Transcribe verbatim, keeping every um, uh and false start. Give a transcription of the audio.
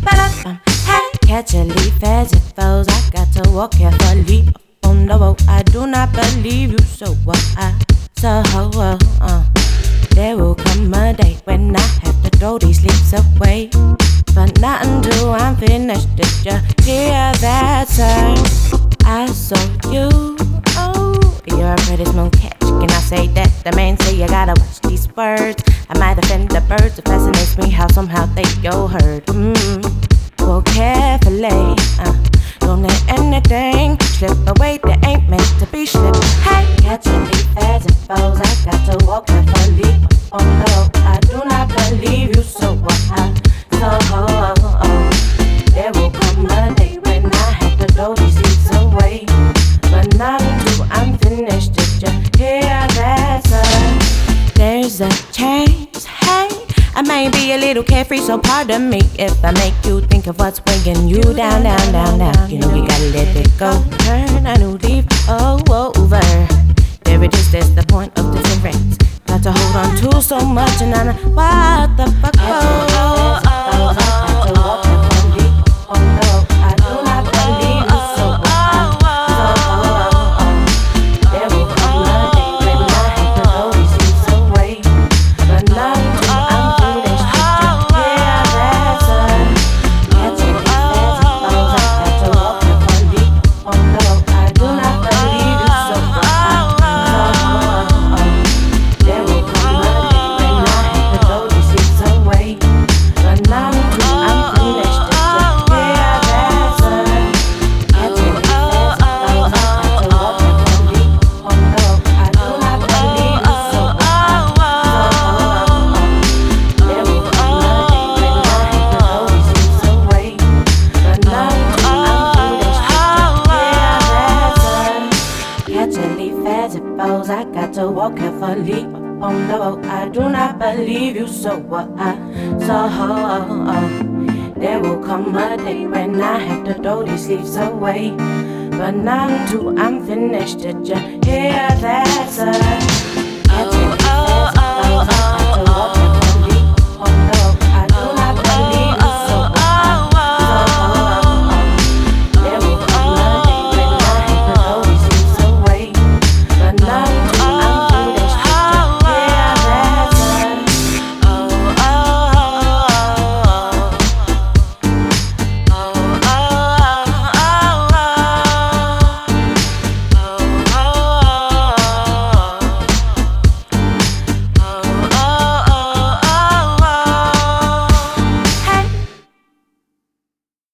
Ba-da-bum. Hey, catch a leaf as it falls. I got to walk carefully on the road. I do not believe you, so what I so uh, uh. There will come a day when I have to throw these leaves away, but not until I'm finished. Did you hear that sound? I saw you. Oh, you're a pretty smooth catch. Can I say that? The man say you gotta watch these words. I might offend the birds. It fascinates me how somehow they go hurt. Mm. Go carefully. Uh. Don't let anything slip away that ain't meant to be slipped. Hey, catch a leaf as it falls. I got to walk carefully. Oh no, I do not believe you, so I so oh, oh, oh. There will come a day when I have to throw these seeds away, but not until I'm finished. Did you hear that, sir? There's a chance, hey. I may be a little carefree, so pardon me if I make you think of what's weighing you down, down, down, down. You know you gotta let it go. Turn a new leaf over. There it is, that's the point of difference. Got to hold on to so much, and I know what the fuck. Oh, oh, oh, oh, oh, oh no, I do not believe you, so I, so oh, oh, there will come a day when I have to throw these leaves away, but not until I'm finished. Yeah, that's a catching these as it falls. I got to walk carefully. Oh no, I do not believe you, so I, so oh, oh, there will come a day when I have to throw these leaves away, but not until I'm finished. Yeah, that's a catching these as it falls. I got to walk carefully. Oh no, I do not believe you, so I, so oh, oh, there will come a day when I have to throw these leaves away, but not until I'm finished. Yeah, that's a catch a leaf as it falls. I got to walk carefully on the road. I do not believe you, so what I so oh, oh. There will come a day when I have to throw these leaves away, but not until I'm finished. Did you hear that, sir? Catch a leaf as it falls.